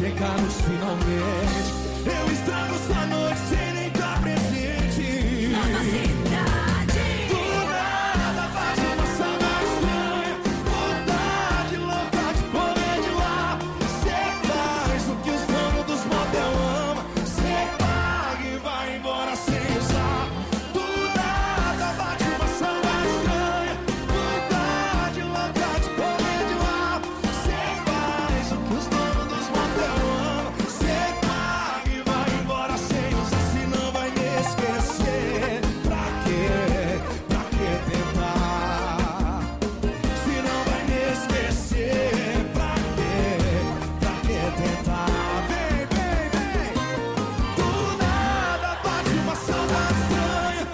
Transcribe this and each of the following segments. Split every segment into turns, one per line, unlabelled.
chegamos finalmente. Eu estrago sua noite sem nem estar presente.
Nova cidade.
Do nada faz uma saudade estranha, vontade louca de correr de lá. Cê faz o que os donos dos motel amam. Cê paga e vai embora sem usar. Do nada bate uma saudade estranha, vontade louca de correr de lá. Cê faz o que os donos dos motel amam. Cê paga e vai embora sem usar, senão vai me esquecer. Pra quê? Pra que tentar? Se não vai me esquecer, pra quê? Pra que tentar? Vem, vem, vem. Do nada bate uma saudade estranha.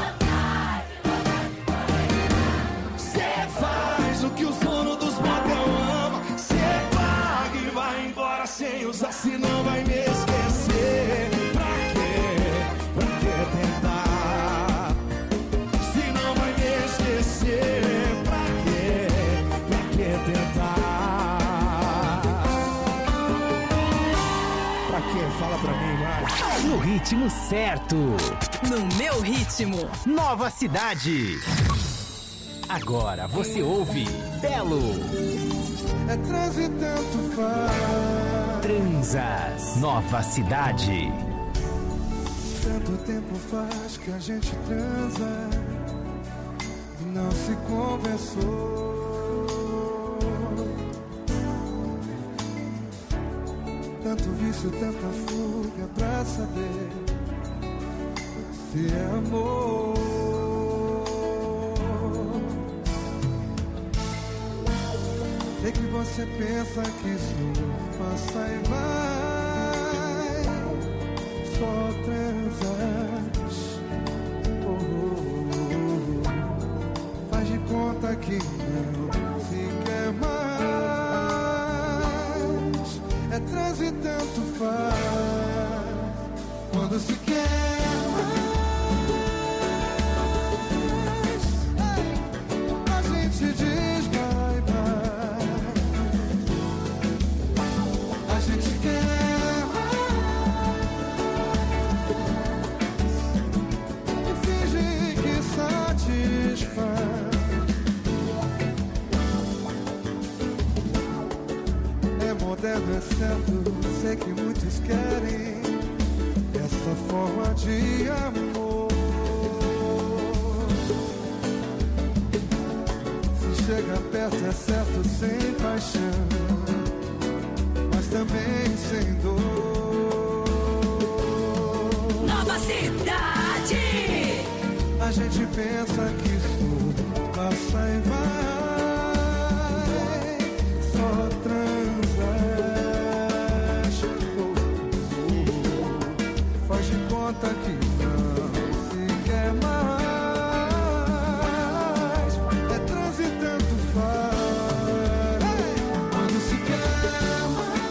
Cê faz o que os donos dos motel amam. Cê paga e vai embora sem usar, senão vai me esquecer. Pra quê? Pra que tentar? Se não vai me esquecer, pra quê? Pra que tentar? Pra quê? Fala pra mim, vai.
No ritmo certo.
No meu ritmo.
Nova cidade. Agora você ouve Belo.
É transe e tanto faz.
Transas. Nova cidade.
Tanto tempo faz que a gente transa e não se conversou. Tanto vício, tanta fuga pra saber se é amor. Sei que você pensa que isso passa e vai, só transas. Faz de conta que não se quer mais. É trans e tanto faz quando se quer mais. A gente diz bye bye. A gente quer mais e finge que satisfaz. É moderno, é certo. Sei que muitos querem essa forma de amor. Se chega perto é certo, sem paixão, mas também sem dor.
Nova cidade.
A gente pensa que isso passa e vai, só transas. Faz de conta que não se quer mais. É trans e tanto faz quando se quer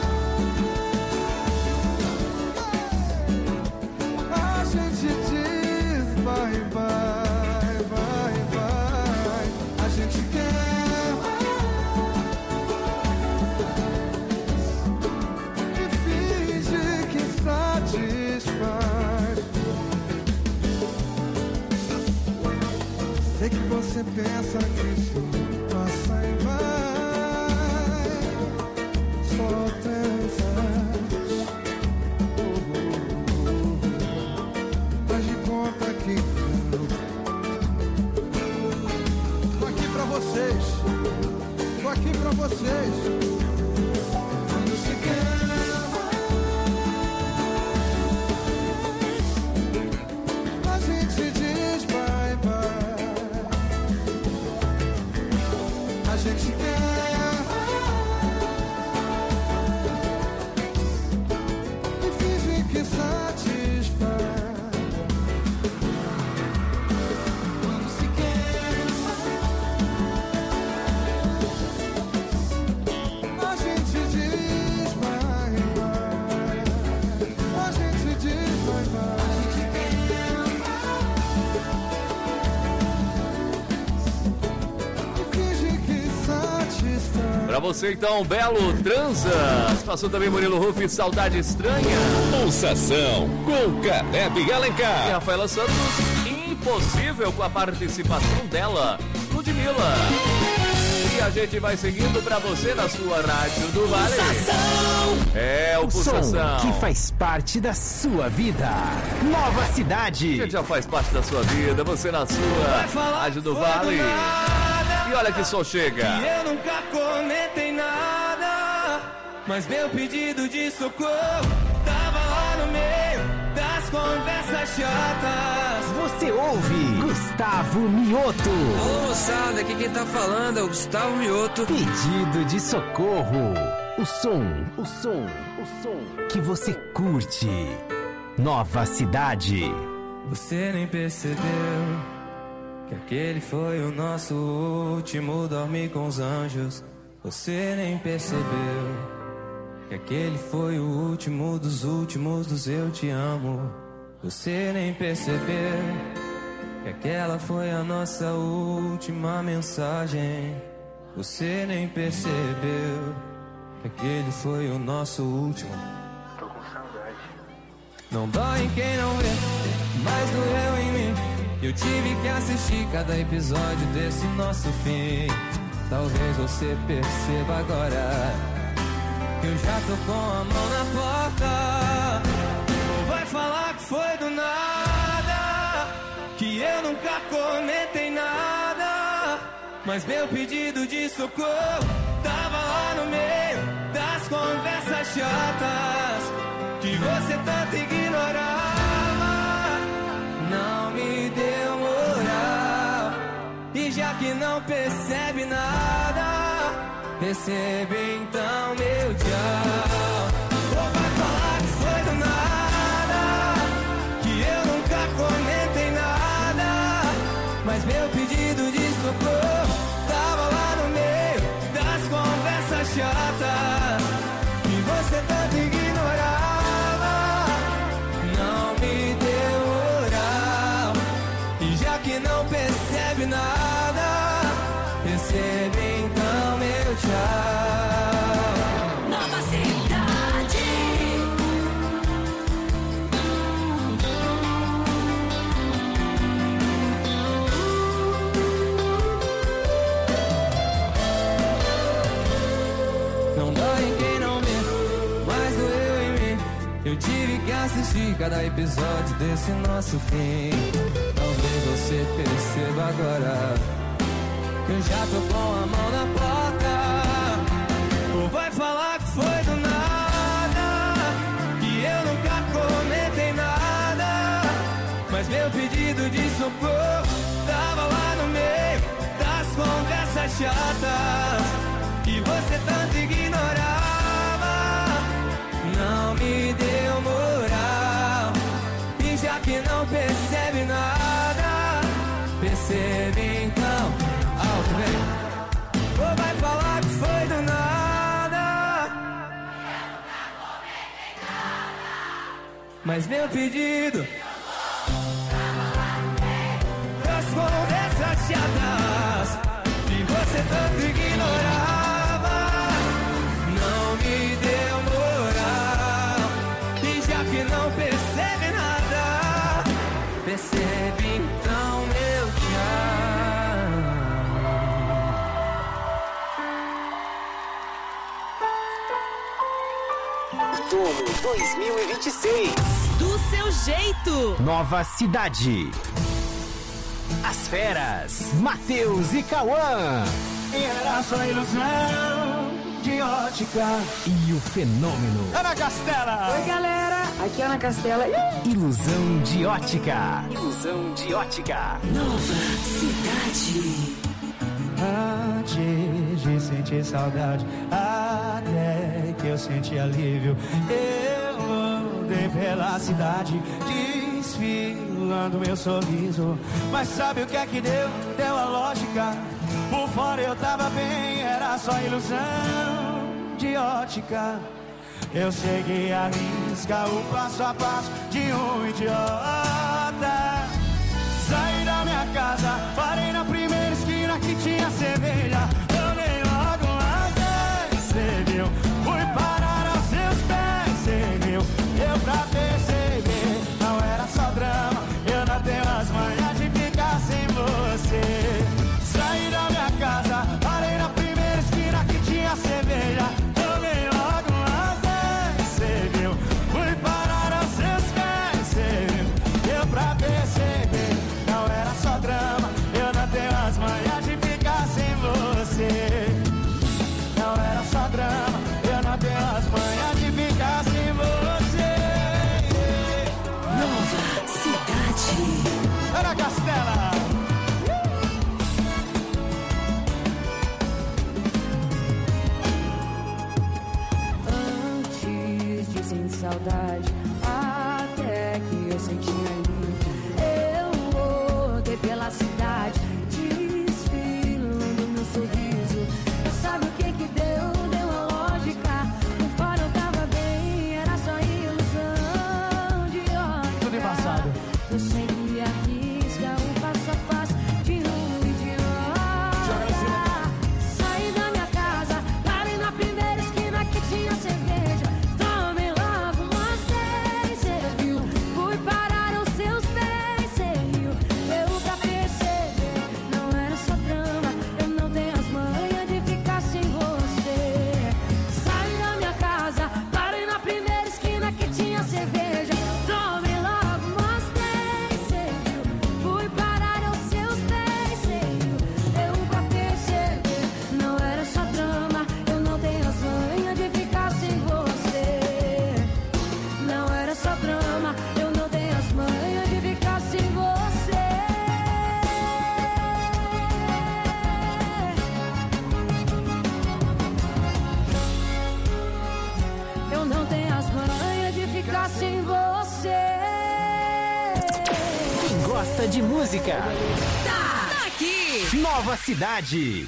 mais. A gente diz bye bye, bye bye. A gente quer mais e finge que satisfaz. Sei que você pensa que isso passa e vai, só transas. Faz de conta que não. Tô aqui pra vocês. Tô aqui pra vocês. Quando se quer mais, a gente diz bye bye.
Pra você então, Belo Transa. Passou também Murilo Ruff, Saudade Estranha.
Pulsação com Caleb
E
Alencar.
Rafaela Santos, Impossível, com a participação dela, Ludmilla. E a gente vai seguindo pra você na sua Rádio do Vale. É o
O som
Pulsação.
que faz parte da sua vida. Nova Cidade.
Que já faz parte da sua vida, você na sua Rádio do Vale. E olha que som chega.
E eu nunca comentei nada, mas meu pedido de socorro tava lá no meio das conversas chatas.
Você ouve Gustavo Mioto.
Ô moçada, aqui quem tá falando é o Gustavo Mioto.
Pedido de socorro. O som que você curte. Nova Cidade.
Você nem percebeu que aquele foi o nosso último dormir com os anjos. Você nem percebeu que aquele foi o último dos eu te amo. Você nem percebeu que aquela foi a nossa última mensagem. Você nem percebeu que aquele foi o nosso último. Tô com saudade. Não dói em quem não vê, mas doeu em mim. Eu tive que assistir cada episódio desse nosso fim. Talvez você perceba agora que eu já tô com a mão na porta. Ou vai falar que foi do nada, que eu nunca comentei nada, mas meu pedido de socorro tava lá no meio das conversas chatas que você tanto ignorava. Não me deu moral, e já que não percebe nada, recebe então meu tchau. Ou vai falar que foi do nada, que eu nunca comentei nada, mas meu pedido de socorro tava lá no meio das conversas chatas que você tanto ignorava. Não me deu moral, e já que não percebe nada, recebe então meu tchau.
Nova Cidade.
Não dói em quem não vê, mas doeu em mim. Eu tive que assistir cada episódio desse nosso fim. Talvez você perceba agora que eu já tô com a mão na porta. Ou vai falar que foi do nada, que eu nunca comentei nada, mas meu pedido de socorro tava lá no meio das conversas chatas que você tanto ignorava. Não me deu moral, e já que não percebe nada, percebe então. Alto, vem. Ou vai falar que foi do nada, mas meu pedido das conversas chatas que você tanto ignorava. Não me deu moral, e já que não percebe nada, percebe então meu tchau.
Outono 2026.
Do seu jeito.
Nova Cidade. As Feras, Matheus e Cauã.
Era só ilusão de ótica.
E o fenômeno.
Ana Castela.
Oi, galera. Aqui é a Ana Castela.
Ilusão de ótica. Ilusão de ótica.
Nova Cidade.
Antes de sentir saudade, até que eu senti alívio, eu andei pela cidade, desfilando meu sorriso. Mas sabe o que é que deu? Deu a lógica. Por fora eu tava bem, era só ilusão de ótica. Eu segui a risca, o passo a passo de um idiota. Saí da minha casa, parei na primeira esquina que tinha cerveja. Tomei logo um azar.
saudade, até que eu senti ali. Eu rodei pela cidade, desfilando meu sorriso. Eu sabe o que que deu? Deu a lógica. Por fora eu tava bem, era só ilusão de ótica.
Tudo embaçado.
Eu segui a risca, o passo a passo de um idiota. Saí da minha casa, parei na primeira esquina que tinha cerveja. Tomei logo umas 10, cê viu? Fui parar aos seus pés, cê riu. Eu pra perceber, não era só drama. Eu não tenho as manhas de ficar sem você. Saí da minha casa, parei na primeira esquina que tinha cerveja. Tomei logo umas 10, cê viu? Fui parar aos seus pés, cê riu. Eu pra perceber, não era só drama. Eu não tenho as manhas de ficar sem você. Não era só drama, eu não tenho as manhas de ficar sem você. Eu não tenho as manhas de ficar sem você.
Quem gosta de música,
Tá aqui.
Nova Cidade.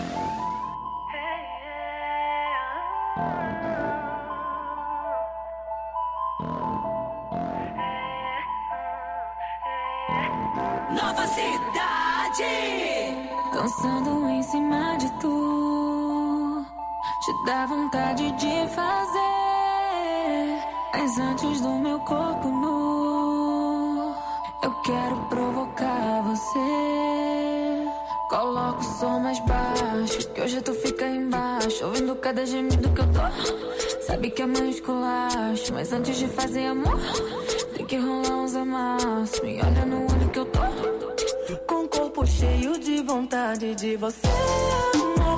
Nova Cidade.
Dançando em cima de tu, te dá vontade de fazer, mas antes do meu corpo nu, eu quero provocar você. Coloca o som mais baixo, que hoje tu fica embaixo, ouvindo cada gemido que eu tô. Sabe que é mãe esculacho, mas antes de fazer amor, tem que rolar uns amassos. Me olha no olho que eu tô, com o corpo cheio de vontade de você, amor.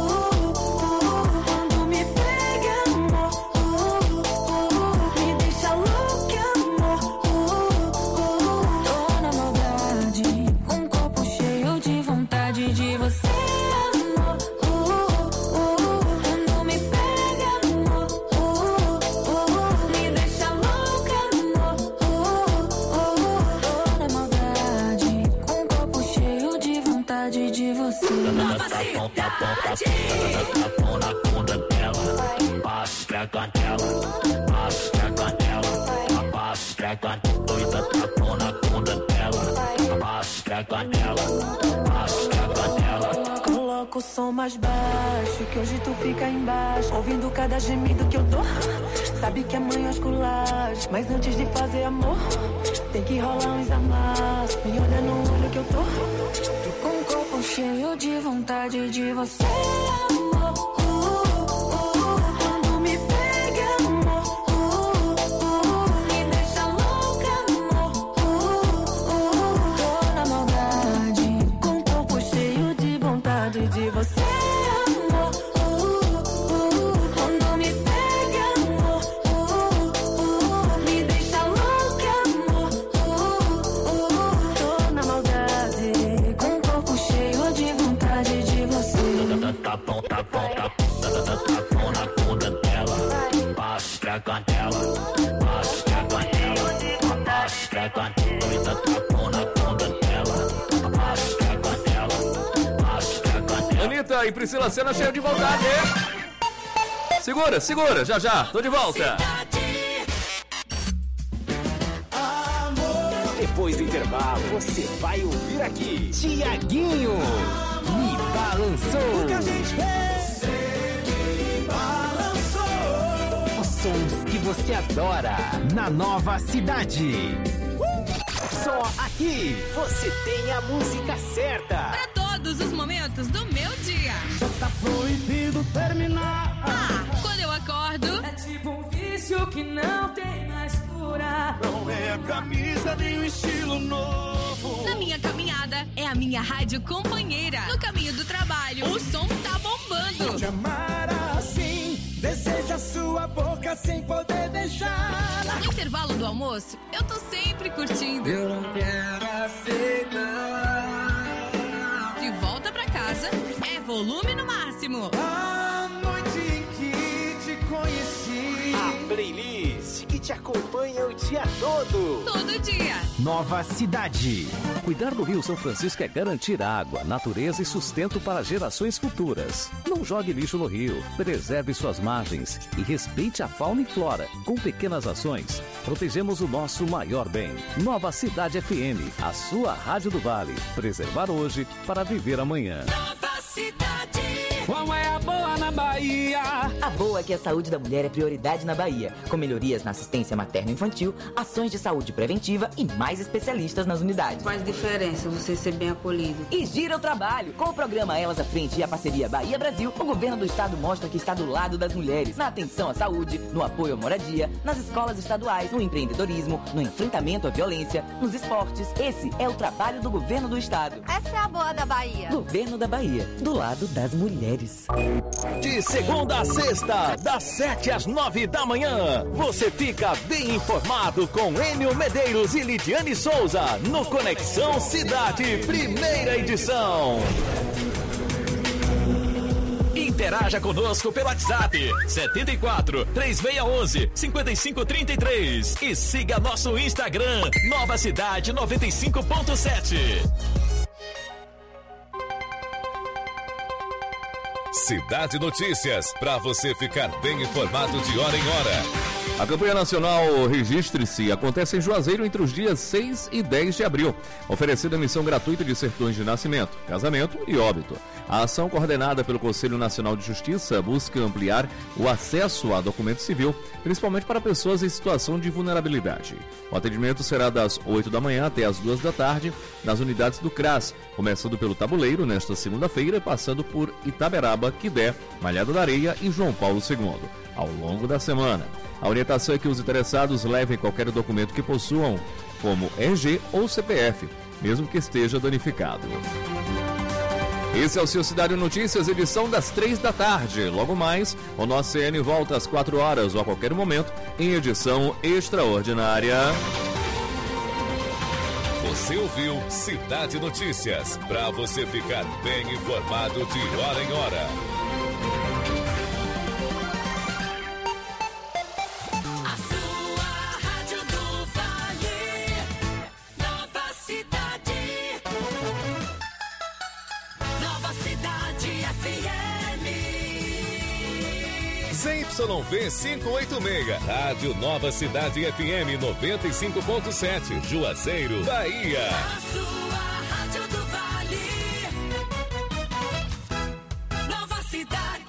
Quando me pega, amor, me deixa louca, amor. Tô na maldade, com o corpo cheio de vontade de você, amor. Quando me pega, amor, me deixa louca, amor. Tô na maldade, com o corpo cheio de vontade de você.
Nova Cidade.
Tapão na bunda dela, passa pra canela, passa pra canela, passa pra canela, doida, tapão na bunda dela, passa pra canela, passa pra canela.
Coloca o som mais baixo, que hoje tu fica embaixo, ouvindo cada gemido que eu dou. Sabe que é mãe esculacho, mas antes de fazer amor, tem que rolar uns amassos. Me olha no olho que eu tô, com o corpo cheio de vontade de você, amor. Quando me pega, amor, me deixa louca, amor. Tô na maldade, com o corpo cheio de vontade de você, amor. Quando me pega, amor, me deixa louca, amor. Tô na maldade, com o corpo cheio de vontade de você.
Tapão, tapão, tapão na bunda dela, passa pra canela, passa pra canela, passa pra canela, doida, tapão na bunda dela, passa pra canela, passa pra canela.
Anitta e Priscila Senna cheio de vontade. Segura, segura, já já, tô de volta.
Depois do intervalo, você vai ouvir aqui Tiaguinho, Me Balançou.
Que a gente fez, me balançou.
Os sons que você adora na Nova Cidade. Só aqui você tem a música certa.
Pra todos os momentos do meu dia.
Já tá proibido terminar.
Quando eu acordo,
É tipo um vício que não tem mais cura.
Não é a camisa nem o estilo novo.
na minha caminhada, é a minha rádio companheira. No caminho do trabalho, o som tá bombando.
Te amar assim, deseja sua boca sem poder beijar.
No intervalo do almoço, eu tô sempre curtindo.
Eu não quero aceitar.
De volta pra casa, é volume no máximo.
A noite em que te conheci,
A playlist que te acompanha o dia todo.
Todo dia.
Nova Cidade.
Cuidar do Rio São Francisco é garantir água, natureza e sustento para gerações futuras. Não jogue lixo no rio, preserve suas margens e respeite a fauna e flora. Com pequenas ações, protegemos o nosso maior bem. Nova Cidade FM, a sua rádio do Vale. Preservar hoje para viver amanhã.
Nova Cidade.
Qual é a boa na Bahia?
A boa é que a saúde da mulher é prioridade na Bahia, com melhorias na assistência materno-infantil, ações de saúde preventiva e mais especialistas nas unidades.
Faz diferença você ser bem acolhido.
E gira o trabalho. Com o programa Elas à Frente e a parceria Bahia Brasil, o governo do estado mostra que está do lado das mulheres, na atenção à saúde, no apoio à moradia, nas escolas estaduais, no empreendedorismo, no enfrentamento à violência, nos esportes. Esse é o trabalho do governo do estado.
Essa é a boa da Bahia.
Governo da Bahia, do lado das mulheres.
De segunda a sexta, das 7 às 9 da manhã, você fica bem informado com Enio Medeiros e Lidiane Souza no Conexão Cidade, primeira edição. Interaja conosco pelo WhatsApp 74 3611 5533 e siga nosso Instagram Nova Cidade 95.7.
Cidade Notícias, para você ficar bem informado de hora em hora.
A campanha nacional Registre-se acontece em Juazeiro entre os dias 6 e 10 de abril, oferecendo emissão gratuita de certidões de nascimento, casamento e óbito. A ação coordenada pelo Conselho Nacional de Justiça busca ampliar o acesso a documento civil, principalmente para pessoas em situação de vulnerabilidade. O atendimento será das 8 da manhã até as 2 da tarde nas unidades do CRAS, começando pelo Tabuleiro nesta segunda-feira, passando por Itaberaba, Quidé, Malhada da Areia e João Paulo II, ao longo da semana. A orientação é que os interessados levem qualquer documento que possuam, como RG ou CPF, mesmo que esteja danificado. Esse é o seu Cidade Notícias, edição das 3 da tarde. Logo mais, o nosso CN volta às 4 horas ou a qualquer momento, em edição extraordinária.
Você ouviu Cidade Notícias, para você ficar bem informado de hora em hora. ZYV 586, Rádio Nova Cidade FM 95.7, Juazeiro, Bahia.
A sua rádio do Vale. Nova Cidade.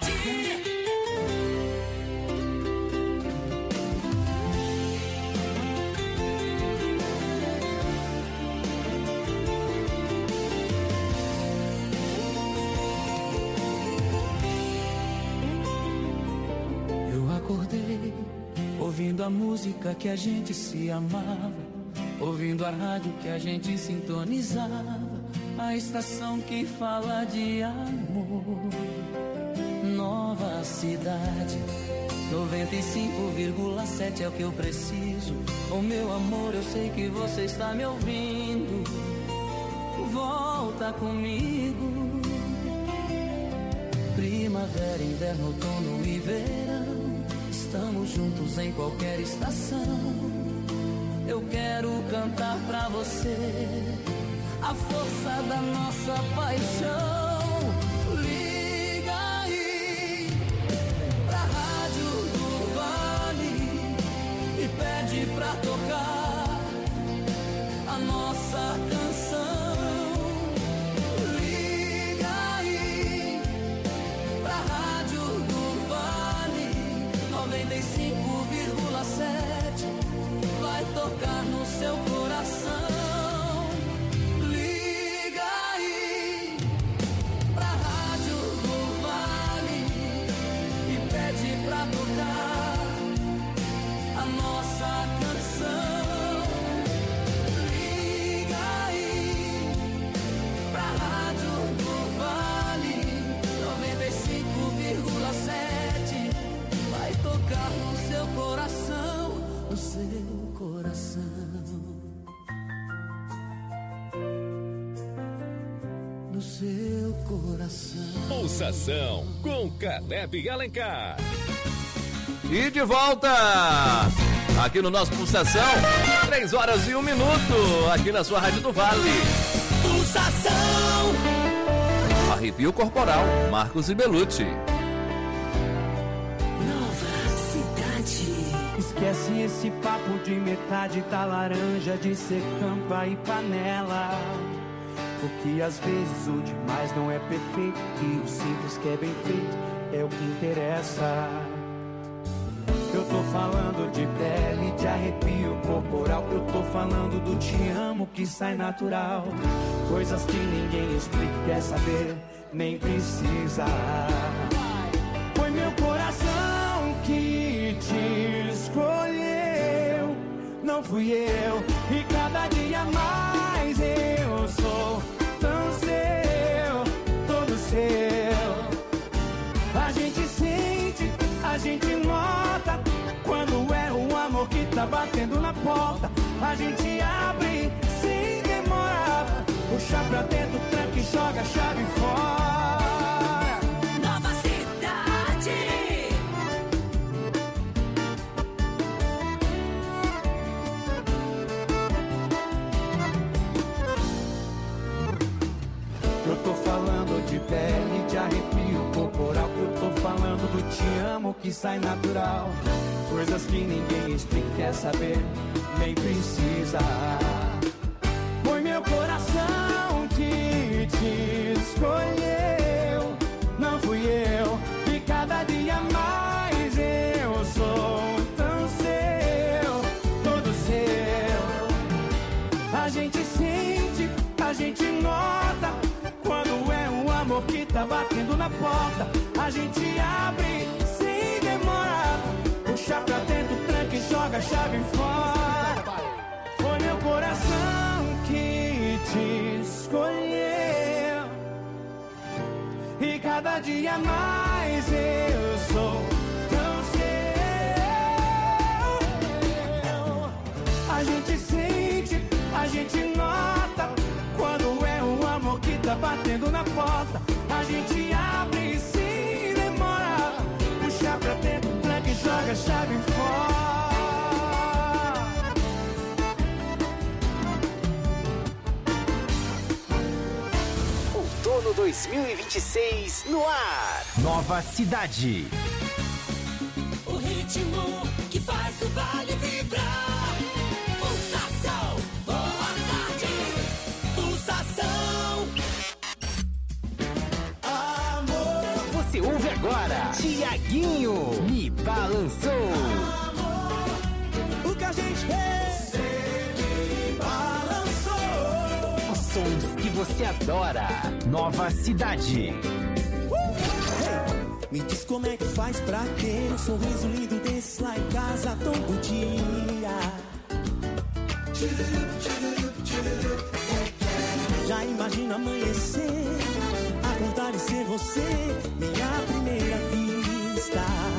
Acordei, ouvindo a música que a gente se amava, ouvindo a rádio que a gente sintonizava, a estação que fala de amor. Nova Cidade 95,7 é o que eu preciso. Oh meu amor, eu sei que você está me ouvindo. Volta comigo. Primavera, inverno, outono e verão, estamos juntos em qualquer estação. Eu quero cantar pra você a força da nossa paixão. Liga aí pra Rádio do Vale e pede pra tocar a nossa canção. Liga aí pra Rádio do Vale 95,7 vai tocar no seu coração. Liga aí pra Rádio do Vale e pede pra tocar a nossa canção. Liga aí pra Rádio do Vale 95,7 vai tocar no seu coração, no seu coração. No seu coração.
Pulsação com Caleb Alencar.
E de volta! aqui no nosso Pulsação. 3 horas e 1 minuto, aqui na sua Rádio do Vale.
Pulsação.
Arrepio corporal, Marcos e Belucci.
Nova cidade.
Esquece esse papo de metade da laranja, de ser tampa e panela. Porque às vezes o demais não é perfeito, e o simples que é bem feito é o que interessa. Eu tô falando de pele, de arrepio corporal. Eu tô falando do te amo que sai natural. Coisas que ninguém explica, quer saber, nem precisa. Foi meu coração que te escolheu, não fui eu. E cada dia mais eu sou tão seu, todo seu. A gente sente, a gente nota, quando é o amor que tá batendo na porta. A gente abre sem demorar, puxa pra dentro, tranca e joga a chave fora.
Nova cidade.
Eu tô falando de pele, de arrepio corporal. Eu tô falando do te amo que sai natural. Coisas que ninguém explica, quer saber, nem precisa. Foi meu coração que te escolheu, não fui eu. E cada dia mais eu sou tão seu, todo seu. A gente sente, a gente nota, quando é um amor que tá batendo na porta. A gente abre sem demorar, puxa pra dentro, tranca e joga a chave fora. Foi meu coração que te escolheu, e cada dia mais eu sou tão seu. A gente sente, a gente nota, quando é um amor que tá batendo na porta. A gente abre sem demorar, puxa pra dentro, tranca e joga a chave fora.
Outono 2026 no ar. Nova cidade.
O ritmo que faz o vale vibrar. Pulsação, boa tarde. Pulsação.
Amor. Você ouve agora Tiaguinho, Me Balançou.
Amor, o que a gente fez, você me balançou.
Os sons que você adora. Nova cidade.
Me diz como é que faz pra ter um sorriso lindo desse lá em casa todo dia. Já imagina amanhecer, acordar e ser você, minha primeira vista.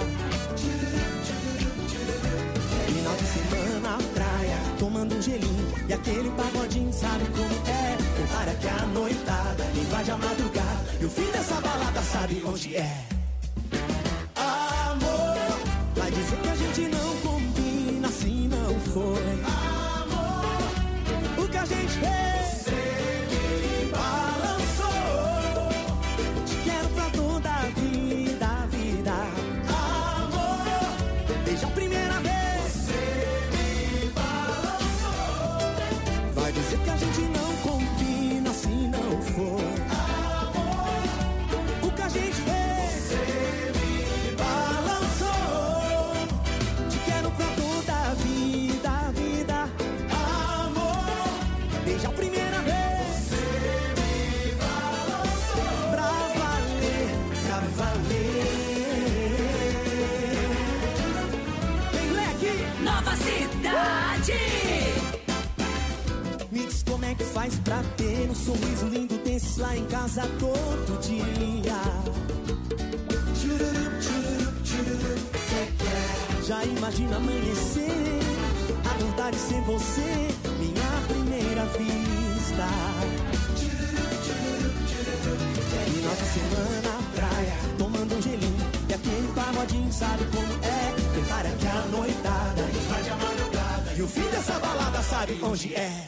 Final de semana, praia, tomando um gelinho e aquele pagodinho, sabe como é? Prepara que a noitada invade a madrugada e o fim dessa balada sabe onde é. Amor, vai dizer que a gente não combina, assim não foi. Amor, o que a gente fez, você me balançou. Te quero pra toda a vida, vida. Amor, desde a primeira vez, você me balançou. Vai dizer que a gente não combina, assim não foi. Amor, o que a gente fez, você me balançou. Te quero pra toda a vida, vida. Amor, desde a primeira vez, você me balançou. Pra valer, pra valer. Vem, leque! Nova cidade! Me diz como é que faz pra ter um sorriso lindo desse lá em casa todo dia. Tchururup, tchururup, tchururup, já imagina amanhecer, acordar e ser você, minha primeira vista. Final de semana, praia, tomando um gelinho e aquele pagodinho, sabe como é? Prepara que a noitada invade a dessa balada sabe onde é.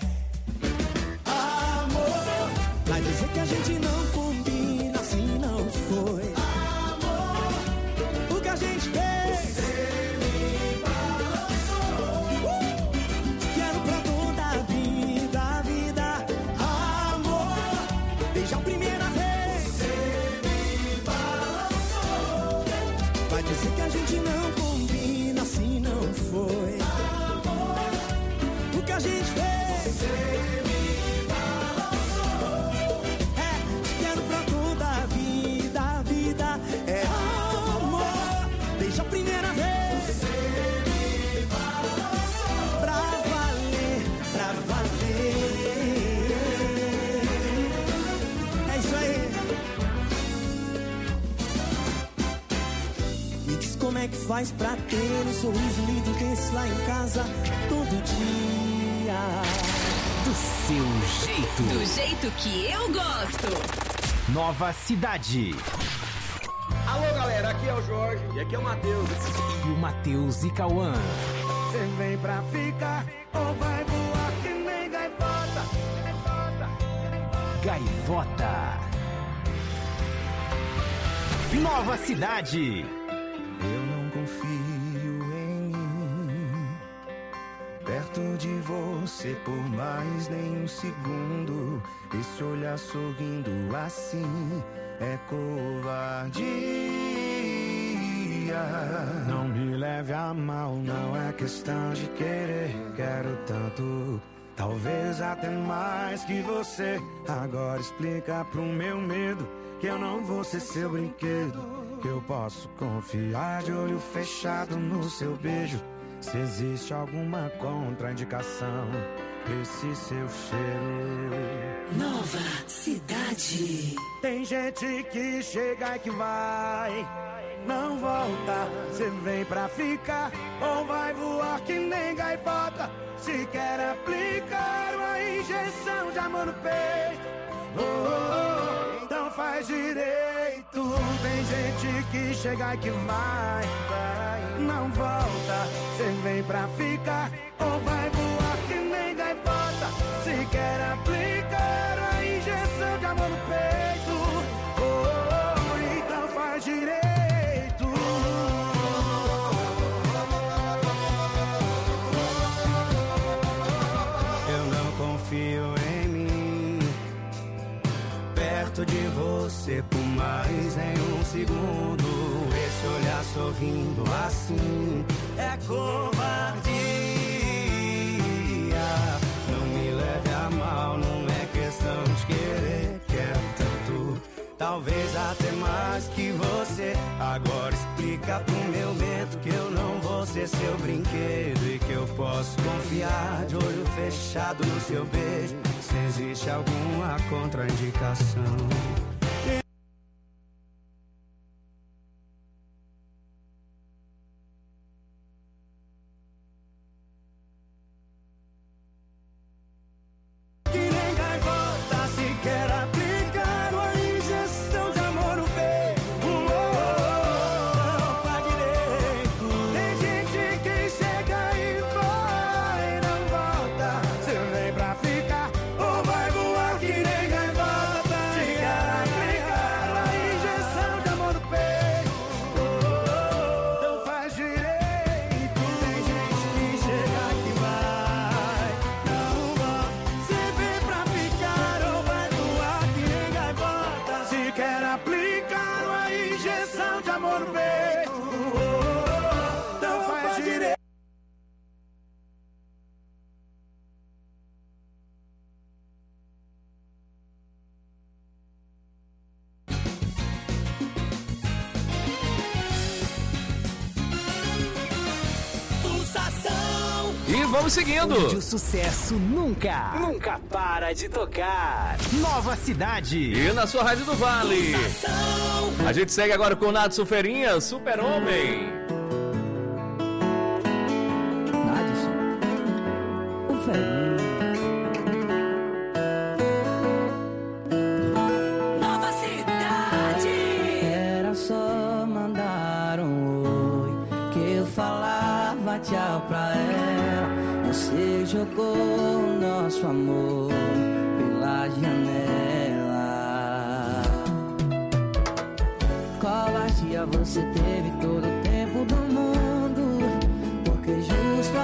Amor, vai dizer que a gente não combina, assim não foi. Amor, o que a gente fez, você me balançou. Quero pra toda a vida, amor, desde a primeira vez, você me balançou. Vai dizer que a gente não combina, assim não foi. Amor, o que a gente fez, você me balançou. Quero pra toda a vida, é amor, desde a primeira vez, você me balançou. Pra valer, é isso aí. Me diz como é que faz pra ter um sorriso lindo desse lá em casa todo dia.
Do seu jeito.
Do jeito que eu gosto.
Nova Cidade.
Alô, galera, aqui é o Jorge e aqui é o Matheus.
E o Matheus e Cauã.
Você vem pra ficar ou vai voar que nem gaivota?
Gaivota. Nova Cidade.
Eu não confio em mim, perto de você por mais nem um segundo. Esse olhar sorrindo assim é covardia. Não me leve a mal, não é questão de querer. Quero tanto, talvez até mais que você. Agora explica pro meu medo que eu não vou ser seu brinquedo, que eu posso confiar de olho fechado no seu beijo. Se existe alguma contraindicação, esse seu cheiro.
Nova Cidade.
Tem gente que chega e que vai, não volta. Você vem pra ficar ou vai voar que nem gaivota? Se quer aplicar uma injeção de amor no peito, então faz direito. Tem gente que chega e que vai, não volta. Você vem pra ficar ou vai voar que nem gaivota? Se quer aplicar a injeção de amor no peito, então faz direito. Eu não confio em mim, perto de você por mais nem um segundo. Esse olhar sorrindo assim é covardia. Não me leve a mal, não é questão de querer. Quero tanto, talvez até mais que você. Agora explica pro meu medo que eu não vou ser seu brinquedo e que eu posso confiar de olho fechado no seu beijo. Se existe alguma contraindicação.
E vamos seguindo.
Onde o sucesso nunca para de tocar. Nova Cidade.
E na sua Rádio do Vale. A gente segue agora com o Nadson Ferinha, Super-Homem.
Nadson, o Ferinha.
Nova Cidade.
Era só mandar um oi que eu falava tchau pra ela. Você jogou o nosso amor pela janela. Covardia, você teve todo o tempo do mundo. Porque justo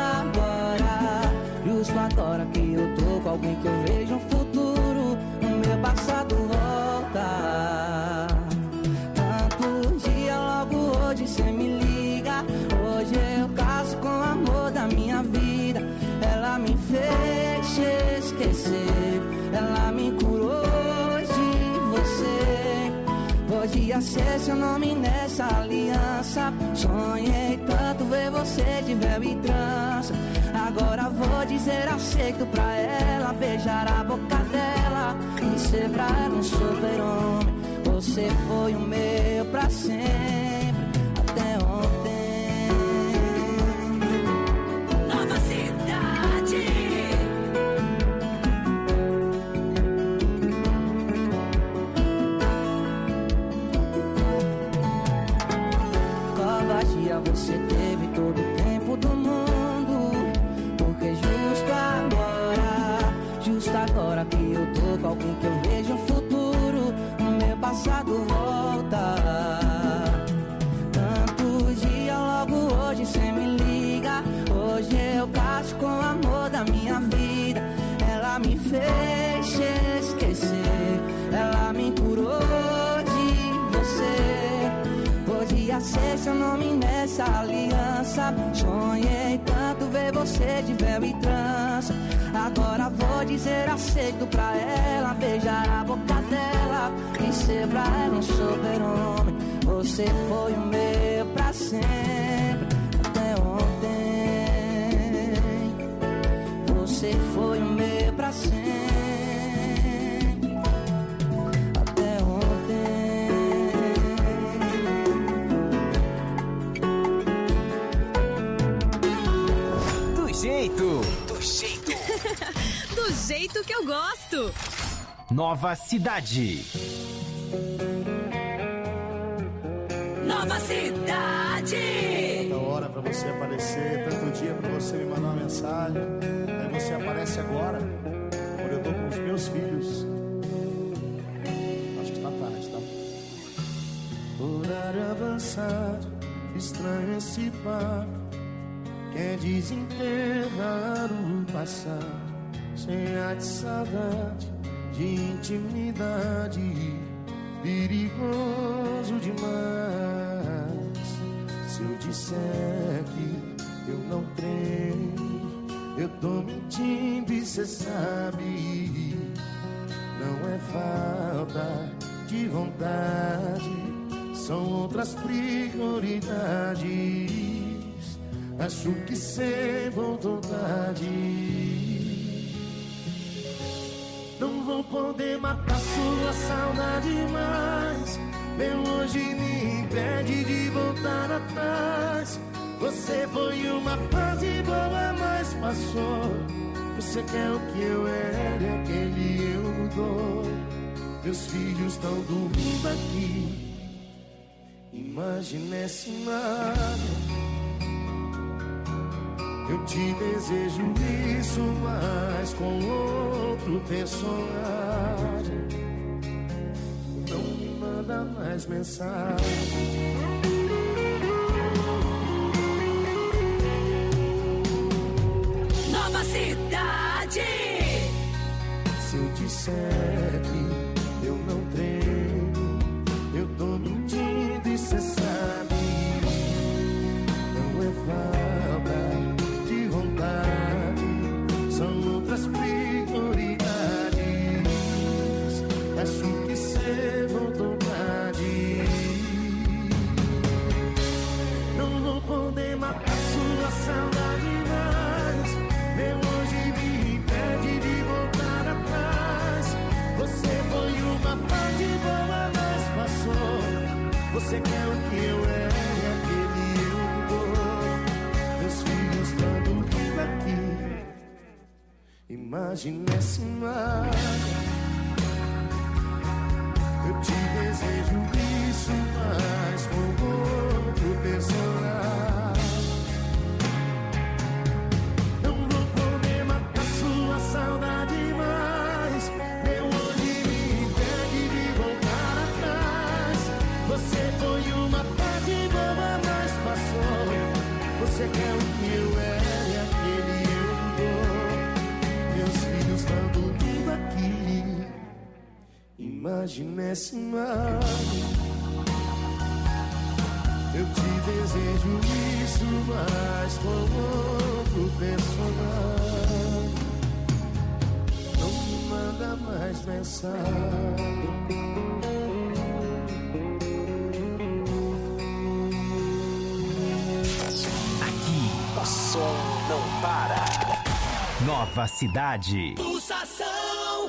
agora que eu tô com alguém que eu vejo um futuro, o meu passado volta. Tanto dia, logo hoje cê me liga. Hoje eu caso com o amor da minha vida. Ela me fez esquecer, ela me curou de você. Podia ser seu nome nessa aliança. Sonhei tanto ver você de véu e trança. Agora vou dizer aceito pra ela, beijar a boca dela e ser pra ela um super-homem. Você foi o meu pra sempre, até ontem.
Nova Cidade.
Covardia, você teve todo o tempo do mundo. Porque justo agora que eu tô com alguém que eu vejo um futuro, o meu passado volta. Tanto dia, logo hoje cê me liga. Hoje eu caso com o amor da minha vida. Ela me fez esquecer, ela me curou de você. Podia ser seu nome nessa aliança. Sonhei tanto ver você de véu e trança. Agora vou dizer aceito pra ela, beijar a boca dela e ser pra ela um super-homem. Você foi o meu pra sempre, até ontem. Você foi o meu pra sempre, até ontem.
Do jeito
Do jeito que eu gosto.
Nova Cidade.
Nova Cidade.
Tanta hora pra você aparecer, tanto dia pra você me mandar uma mensagem. Aí você aparece agora, quando eu tô com os meus filhos. Acho que tá tarde, tá? Horário avançado, estranho esse papo. Quer desenterrar o passado, cheia de saudade, de intimidade, perigoso demais. Se eu disser que eu não creio, eu tô mentindo e cê sabe. Não é falta de vontade, são outras prioridades. Acho que cê voltou tarde. Não vou poder matar sua saudade mais. Meu hoje me impede de voltar atrás. Você foi uma fase boa, mas passou. Você quer o que eu era e aquele eu mudou. Meus filhos estão dormindo aqui. Imagina esse cenário. Eu te desejo isso, mas com outro personagem. Não me manda mais mensagem.
Nova Cidade.
Se eu disser que eu não treino, eu tô mentindo e cê sabe. Não é falta de vontade, são outras prioridades. Acho que cê voltou tarde. Não vou poder matar sua saudade mais. Meu hoje me impede de voltar atrás. Você foi uma fase boa, mas passou. Você quer o que eu era e aquele eu mudou. Meus filhos estão dormindo aqui. Imagina esse mar. Eu te desejo isso, mas com outro personagem. Não vou imagina esse mar. Eu te desejo isso, mas com outro personagem. Não me manda mais mensagem.
Aqui, o som não para. Nova Cidade.
Pulsação.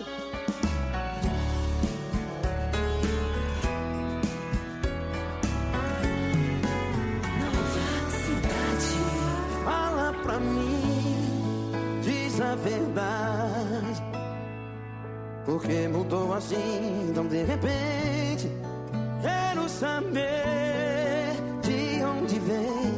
Nova Cidade.
Fala pra mim, diz a verdade. Porque mudou assim, tão de repente. Quero saber de onde vem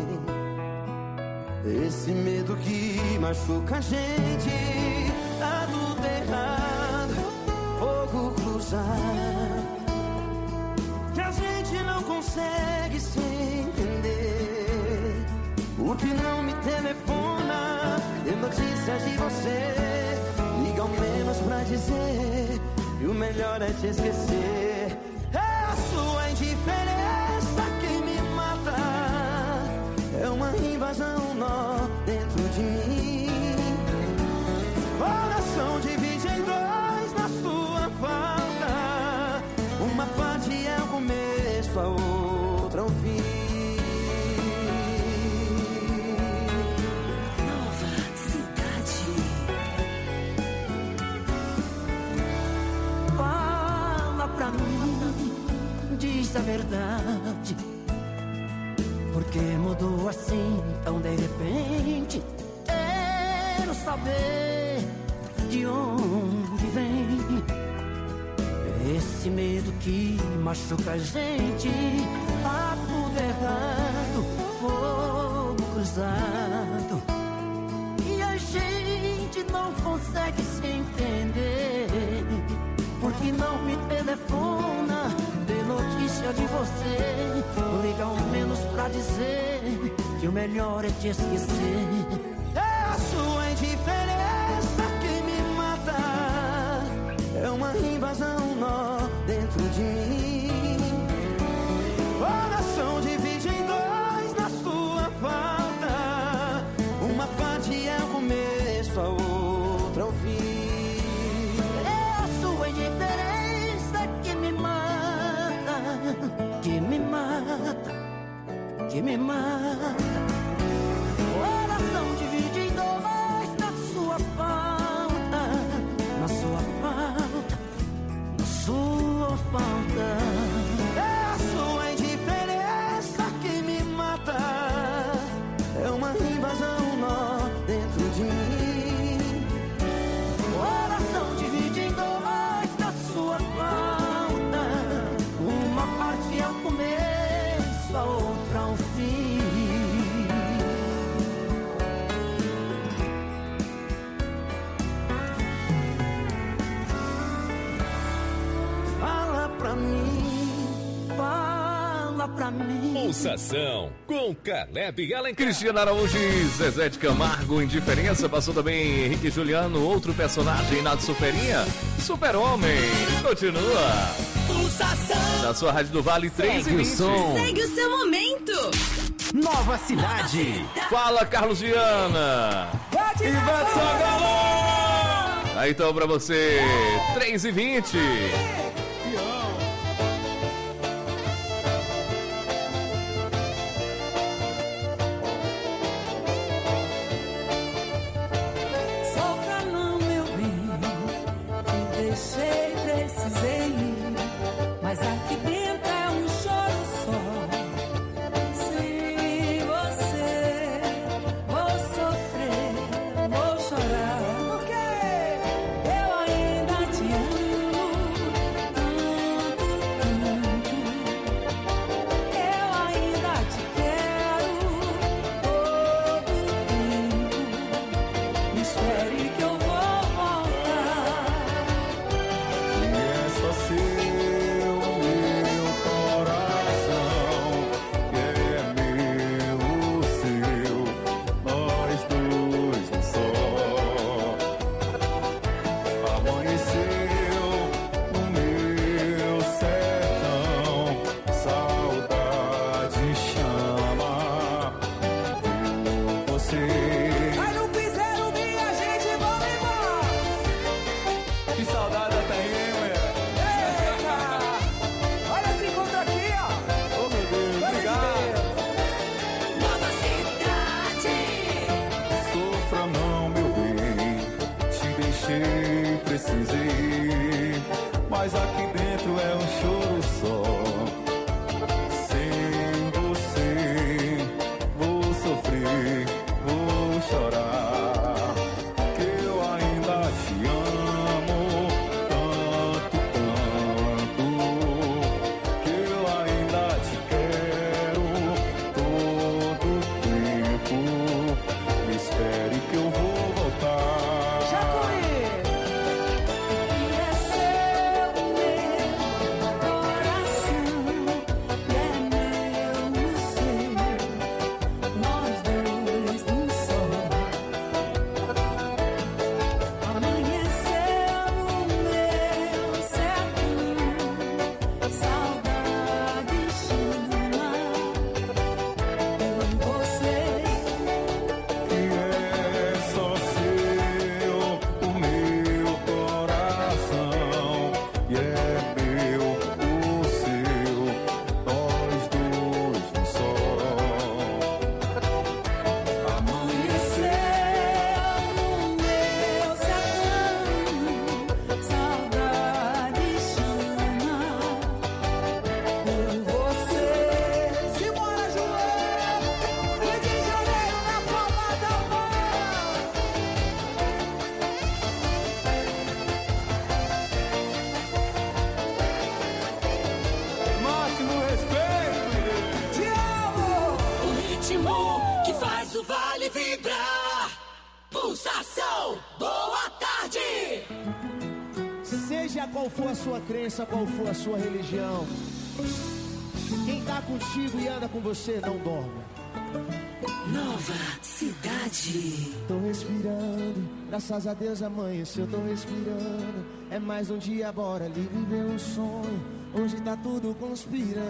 esse medo que machuca a gente. Tá tudo errado, fogo cruzado, que a gente não consegue se entender. Por que não me telefona, tem notícias de você? Liga ao menos pra dizer, e o melhor é te esquecer. É a sua indiferença que me mata. É uma invasão, um nó dentro de mim. Coração divide em dois na sua falta. Uma parte é o começo, a outra o fim.
Nova Cidade.
Fala pra mim, diz a verdade. Porque mudou assim tão de repente. Quero saber de onde vem esse medo que machuca a gente. Tá tudo errado, fogo cruzado, e a gente não consegue se entender. Porque não me telefona, dê notícia de você. Liga ao menos pra dizer que o melhor é te esquecer.
É a sua indiferença que me mata. É uma invasão, um nó dentro de mim. Coração divide em dois na sua falta. Uma parte é o começo, a outra o fim.
Que me mata, que me mata. Coração divide em dois na sua falta, na sua falta, na sua falta.
É a sua indiferença que me mata. É uma invasão, um nó dentro de mim.
Coração divide em dois na sua falta. Uma parte é o começo, a outra o fim.
Fala pra mim, fala pra mim.
Pulsação com Caleb e Alencar.
Cristiano Araújo e Zezé de Camargo, Indiferença. Passou também Henrique Juliano, outro personagem na Superinha, Super-Homem. Continua.
Pulsação.
Na sua Rádio do Vale, 3 e
Segue o
20.
som.
Segue o seu momento.
Nova Cidade.
Fala, Carlos Viana.
Ivete Sangalo.
Aí então pra você, 3 e 20.
Sofra não, meu bem. Te deixei, precisei ir. Mas aqui dentro é um choro só. Sem você, vou sofrer, vou chorar. Porque eu ainda te amo.
você.
Ai, no piseiro, minha gente, vamos embora.
Que saudade da terrinha, mulher.
Eita! Olha esse encontro aqui, ó.
Oh, meu Deus, obrigado.
Nova cidade.
Sofra não, meu bem. Te deixei, precisei. Mas aqui dentro é um choro só. Sem você, vou sofrer, vou chorar. Que eu ainda te amo tanto, tanto. Que eu ainda te quero todo tempo. Me espere que eu vou voltar.
Jacuri!
Qual for a sua crença, qual for a sua religião, quem tá contigo e anda com você não dorme.
Nova cidade.
Tô respirando, graças a Deus amanheceu, tô respirando. É mais um dia, bora ali viver um sonho. Hoje tá tudo conspirando.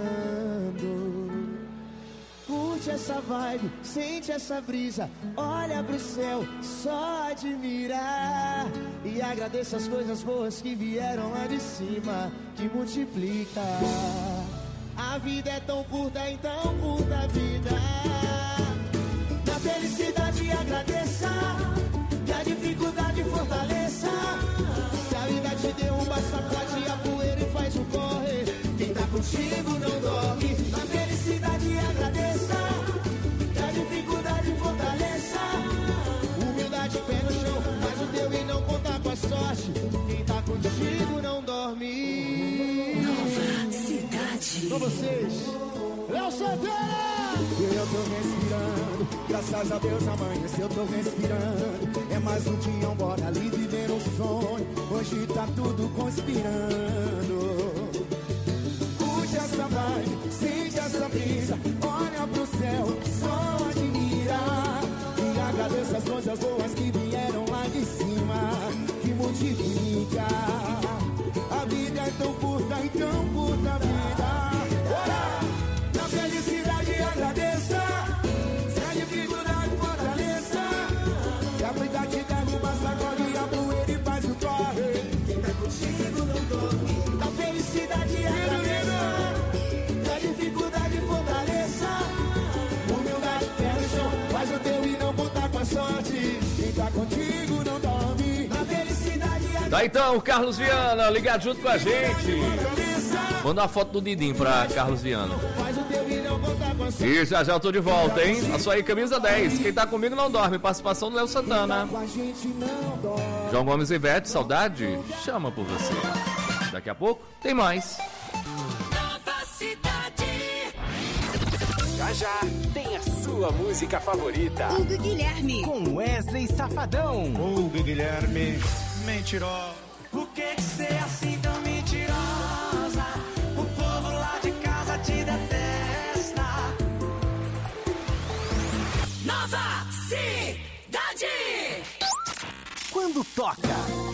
Curte essa vibe, sente essa brisa. Olha pro céu, só admirar. E agradeça as coisas boas que vieram lá de cima, que multiplica. A vida é tão curta, então curta a vida. Na felicidade agradeça, que a dificuldade fortaleça. Se a vida te derruba, sacode a poeira e faz o corre. Quem tá contigo não dorme. Na felicidade agradeça, que a dificuldade fortaleça. Humildade, pé no chão, faz o teu e não conta com a sorte. Quem tá contigo não dorme.
Nova cidade.
Com vocês, Léo Santana! Eu tô respirando, graças a Deus amanheceu, eu tô respirando. É mais um dia, bora ali viver um sonho. Hoje tá tudo conspirando. Curte essa vibe, sente essa brisa. Olha pro céu, só admira. E agradeça as coisas boas que vieram lá de cima, que multiplica. A vida é tão curta, então curta a vida. Na felicidade agradeça, se a dificuldade fortaleça. Se a vida te derruba, sacode a poeira e faz o corre. Quem tá contigo não dorme. Na felicidade agradeça, se a dificuldade fortaleça. Humildade, pé no chão, faz o teu e não conta com a sorte. Quem tá contigo não dorme. Na felicidade agradeça.
Tá então, o Carlos Viana ligado junto com a gente. Manda uma foto do Didim pra Carlos Viana. E já já eu tô de volta, hein? A sua aí, camisa 10. Quem tá comigo não dorme. Participação do Léo Santana. João Gomes e Ivete, saudade? Chama por você. Daqui a pouco tem mais.
Nova cidade.
Já já tem a sua música favorita.
Hugo Guilherme.
Com Wesley Safadão.
Hugo Guilherme, mentirosa.
Por que você é assim tão mentirosa? O povo lá de casa te detesta. Nova cidade.
Quando toca.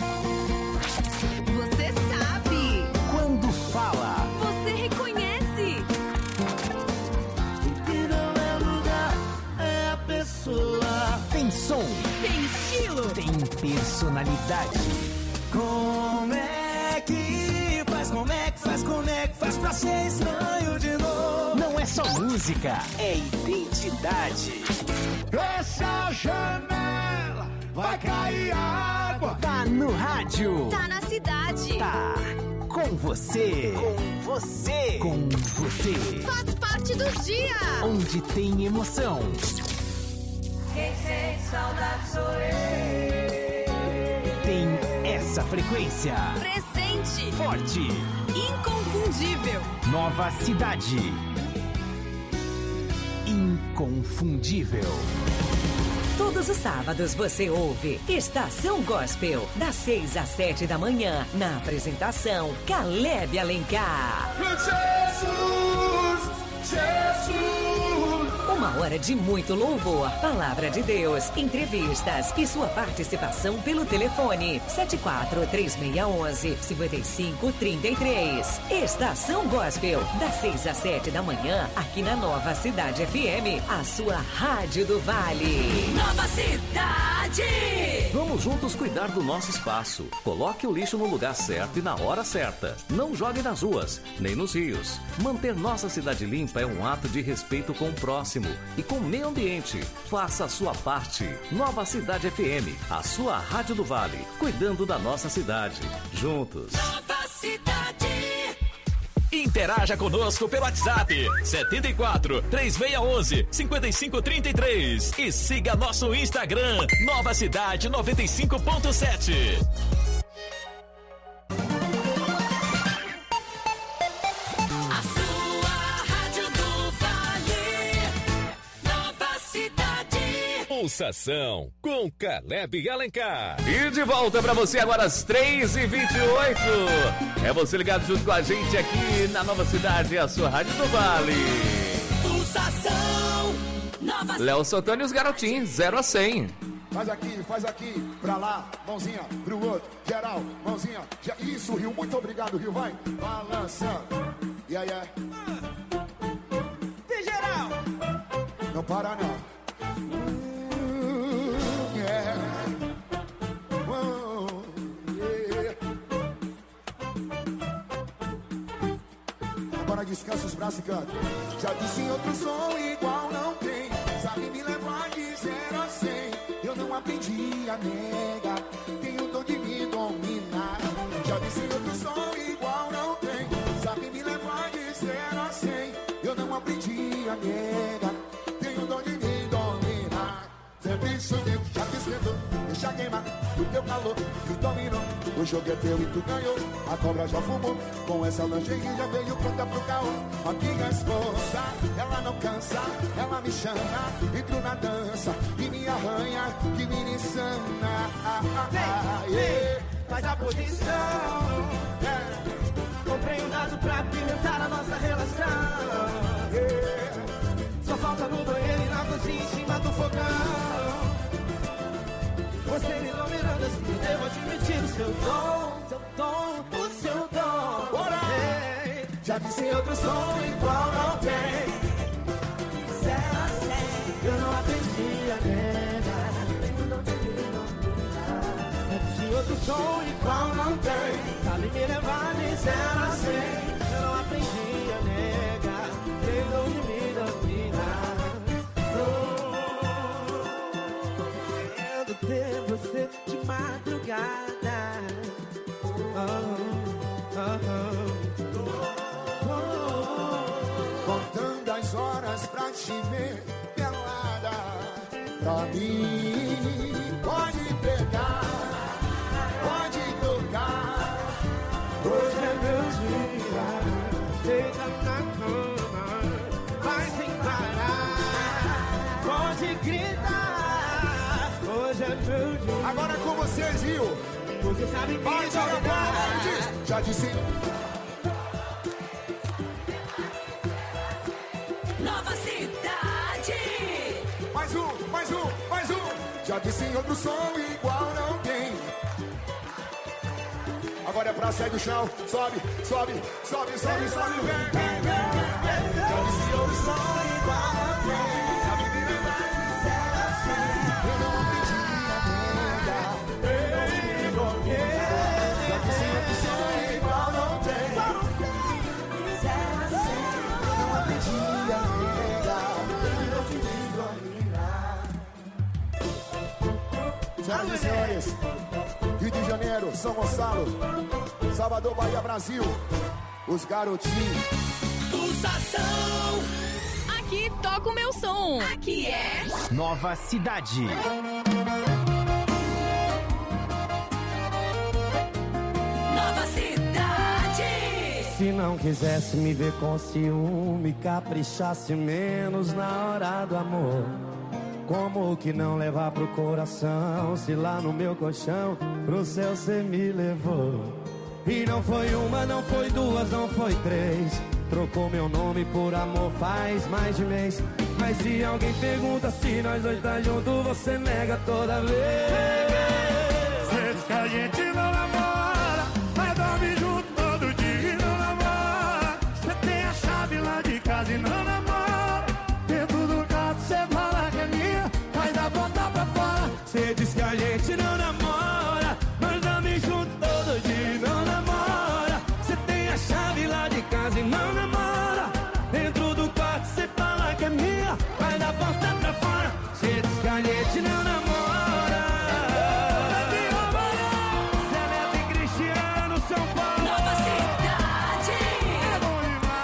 Você sabe.
Quando fala.
Você reconhece.
O que não é lugar, é a pessoa.
Tem som.
Tem estilo.
Tem personalidade.
Como é que faz? Como é que faz? Como é que faz pra ser estranho de novo?
Não é só música, é identidade.
Essa janela vai cair água.
Tá no rádio.
Tá na cidade.
Tá com você. Com você. Com você.
Faz parte do dia.
Onde tem emoção.
Quem sente saudade sou eu.
Tem essa frequência.
Presente.
Forte.
Inconfundível.
Nova cidade. Inconfundível.
Todos os sábados você ouve Estação Gospel, das 6 às 7 da manhã, na apresentação Caleb Alencar.
Jesus, Jesus.
Uma hora de muito louvor, palavra de Deus, entrevistas e sua participação pelo telefone 74-3611-5533. Estação Gospel, das 6 às 7 da manhã, aqui na Nova Cidade FM, a sua rádio do Vale.
Nova Cidade.
Vamos juntos cuidar do nosso espaço. Coloque o lixo no lugar certo e na hora certa. Não jogue nas ruas, nem nos rios. Manter nossa cidade limpa é um ato de respeito com o próximo e com o meio ambiente. Faça a sua parte. Nova Cidade FM, a sua rádio do Vale, cuidando da nossa cidade. Juntos.
Nova Cidade.
Interaja conosco pelo WhatsApp 74 3611 5533 e siga nosso Instagram Nova Cidade 95.7.
A sua rádio do Vale. Nova Cidade.
Pulsação com Caleb Alencar.
E de volta pra você agora às 3h28. É você ligado junto com a gente aqui na Nova Cidade, a sua rádio do Vale.
Pulsação. Nova
Léo Santana e os garotinhos, 0 a 100.
Faz aqui, pra lá, mãozinha pro outro, geral, mãozinha, isso, Rio, muito obrigado, Rio, vai, balançando, yeah.
Tem geral.
Não para não, yeah. Agora descansa os braços e canta. Já disse em outro som igual não tem, sabe me levar de 0 a 100. Eu não aprendi a negar, tenho o dom de me dominar. Já disse em outro som igual não tem, sabe me levar de 0 a 100. Eu não aprendi a negar, tenho o dom de me dominar. Sempre subiu, já te esquentou, deixa queimar do teu calor, me dominou. O jogo é teu e tu ganhou, a cobra já fumou, com essa lingerie já veio pronta pro caô. Aqui a esposa, ela não cansa, ela me chama, entro na dança e me arranha, que me insana.
Faz a posição. Comprei um dado pra pimentar a nossa relação. Só falta no banheiro e na cozinha em cima do fogão. Você me iluminando assim, eu devo admitir o seu dom, o seu dom. Ei, já disse em outro som igual não tem. 0 a 100, eu não aprendi a negar. Já disse em outro som igual não tem. Sabe me levar de 0 a 100, eu não aprendi a negar. Tem dom de me dominar. Ter você de madrugada,
Contando as horas pra te ver pelada. Pra mim, pode pegar, pode tocar.
Hoje é meu dia, deita na cama, vai sem parar. Pode gritar, hoje é meu dia.
Agora é com vocês, Rio.
Você sabe que
vai jogar, já disse.
Nova Cidade.
Mais um. Já disse em outro som igual não tem. Agora é pra sair do chão. Sobe, vem. Já disse em outro som igual não tem. Sabe me levar de 0 a 100. Eu não Senhoras e senhores, Rio de Janeiro, São Gonçalo, Salvador, Bahia, Brasil, os garotinhos.
Pulsação. Aqui toca o meu som. Aqui é
Nova Cidade.
Nova Cidade.
Se não quisesse me ver com ciúme, caprichasse menos na hora do amor. Como que não levar pro coração, se lá no meu colchão pro céu cê me levou? E não foi uma, não foi duas, não foi três. Trocou meu nome por amor faz mais de mês. Mas se alguém pergunta se nós dois tá junto, você nega toda vez. Cê diz que a gente não namora, mas dorme junto todo dia e não namora. Cê tem a chave lá de casa e não namora. Dentro do carro cê fala que é minha, faz da porta pra fora. Cê diz que a gente não namora, mas dorme junto todo dia e não namora. Cê tem a chave lá de casa e não namora. Dentro do quarto cê fala que é minha, vai da porta pra fora. Cê diz que a gente não namora. Celeste e Cristiano, São Paulo.
Nova Cidade.
É bom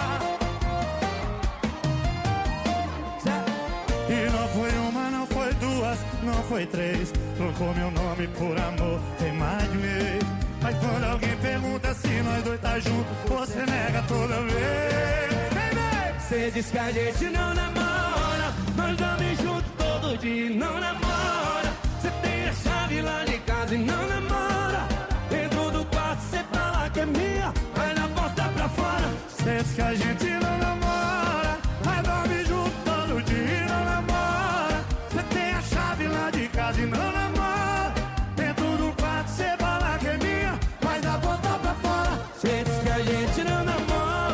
demais. E não foi uma, não foi duas, não foi três. Trocou meu nome por amor, tem mais de mês. Mas quando alguém pergunta se nós dois tá junto, você nega toda vez. Cê diz que a gente não namora, nós dorme junto todo dia e não namora. Cê tem a chave lá de casa e não namora. Dentro do quarto cê fala que é minha, vai na porta pra fora. Cê diz que a gente não namora, mas dorme junto todo dia e não namora. Cê tem a chave lá de casa e não namora. Dentro do quarto cê fala que é minha, vai da porta pra fora. Cê diz que a gente não namora.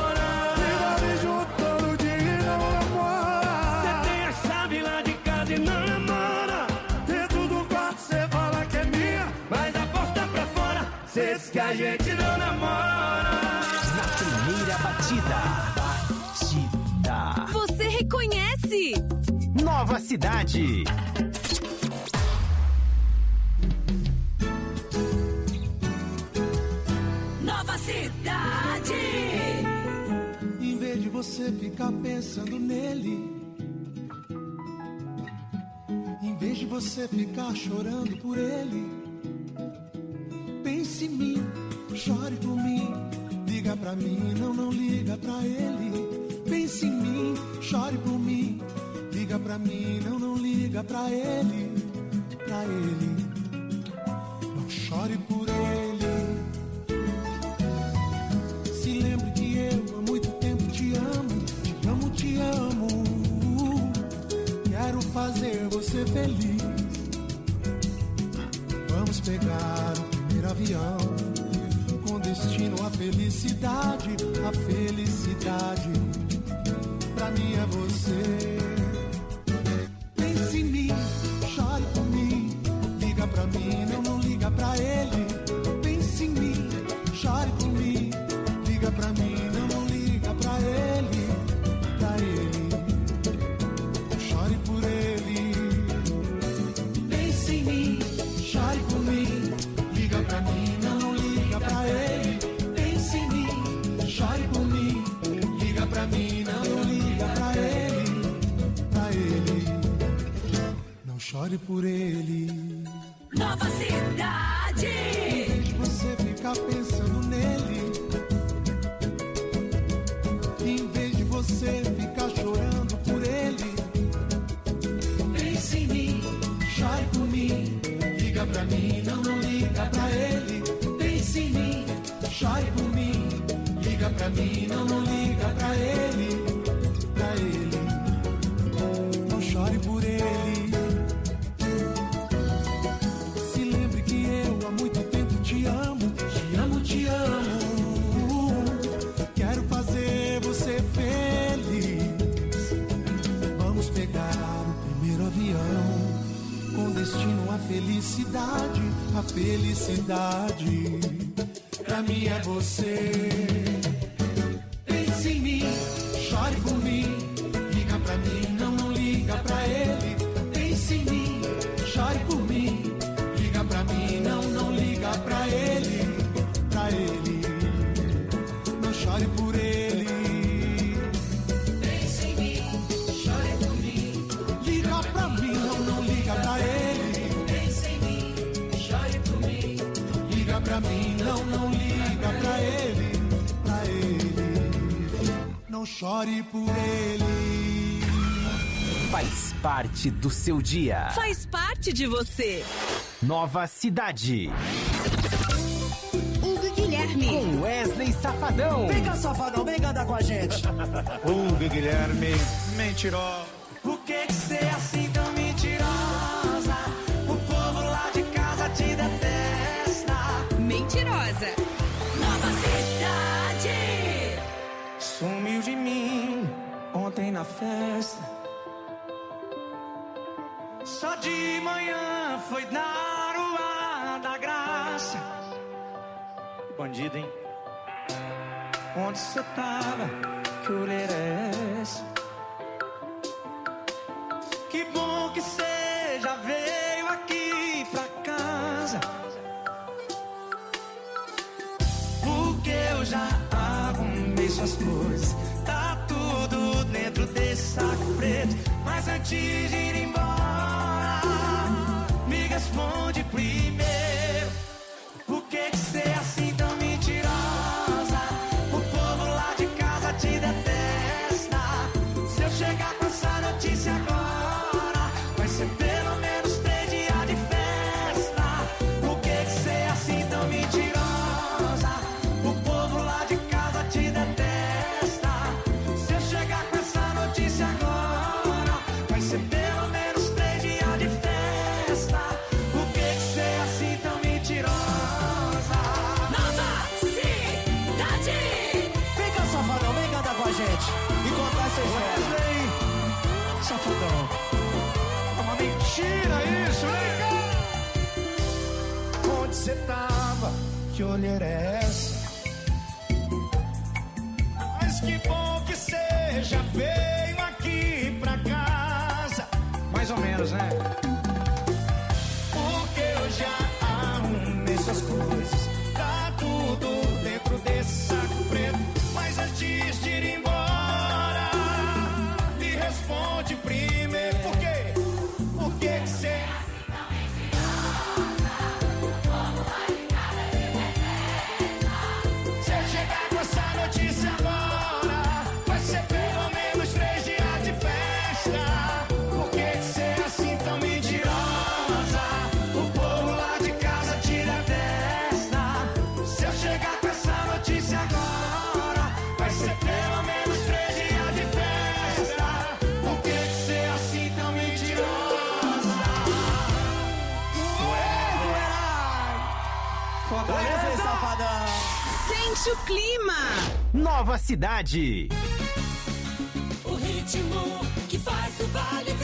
Que a gente não namora.
Na primeira batida.
Você reconhece?
Nova Cidade.
Nova Cidade.
Em vez de você ficar pensando nele, em vez de você ficar chorando por ele, pense em mim, chore por mim, liga pra mim, não liga pra ele. Pense em mim, chore por mim, liga pra mim, não liga pra ele, pra ele. Não chore por ele. Se lembre que eu há muito tempo te amo, te amo, te amo. Quero fazer você feliz. Vamos pegar o primeiro avião com destino à felicidade, a felicidade. Pra mim é você. Pense em mim, chore por mim, liga pra mim, não liga pra ele. Pense em mim, chore por mim, liga pra mim, não liga pra ele, pra ele. Chore por ele. Pense em mim, chore por mim, liga pra mim, não liga pra ele. Pense em mim, chore por mim, liga pra mim, não liga pra ele, pra ele. Não chore por ele.
Nova Cidade.
Em vez de você ficar pensando nele, em vez de você ficar chorando por ele, pense em mim, chore por mim, liga pra mim, não liga pra ele. Pense em mim, chore por mim, liga pra mim, não liga pra ele, pra ele. Não chore por ele. Se lembre que eu há muito tempo te amo, te amo, te amo. Quero fazer você feliz. Vamos pegar o primeiro avião com destino à felicidade, a felicidade. Pra mim é você. Pense em mim, chore por mim, liga pra mim, não liga pra ele. Pense em mim, chore por mim,
pra mim, não liga pra ele, não chore por ele.
Faz parte do seu dia.
Faz parte de você.
Nova Cidade.
Hugo Guilherme.
Com Wesley Safadão.
Vem cá, Safadão, vem cantar com a gente.
Hugo Guilherme, mentiroso.
Por que você é assim tão mentirosa? O povo lá de casa te detesta.
Mentirosa.
Nova Cidade. Sumiu de mim ontem na festa. Só de manhã foi dar o ar da graça. Bandido, hein? Onde você tava? Que olheira é essa? Que bom que você já veio aqui pra casa. Porque eu já arrumei suas coisas. Tá tudo dentro desse saco preto. Mas antes de ir embora, me responde primeiro. Por que você é assim tão mentirosa? O povo lá de casa te detesta. Se eu chegar com essa notícia agora, vai ser pelo menos 3 dias de festa. Por que você é assim tão mentirosa? O povo lá de casa te detesta. Se eu chegar com essa notícia agora, vai ser pelo menos 3 dias de festa. Por que você é assim tão mentirosa?
Nova Cidade.
Vem cá, Safadão, vem cantar com a gente e contar essa história.
Wesley, Safadão. É uma mentira isso, né? Onde você tava? Que olheira é essa? Mas que bom que você já veio aqui pra casa. Mais ou menos, né? Porque eu já arrumei suas coisas. Tá tudo dentro desse saco preto. Mas antes de ir embora, me responde primeiro. Por quê? Por que você... Se eu chegar com essa notícia agora, vai ser pelo menos 3 dias de festa. Por que você é assim tão mentirosa? O povo lá de casa te detesta. Se eu chegar com essa notícia agora, vai ser pelo menos 3 dias de festa. Por que você é assim tão mentirosa?
Fortaleza, Safadão.
Sente o clima.
Nova Cidade.
O ritmo que faz o vale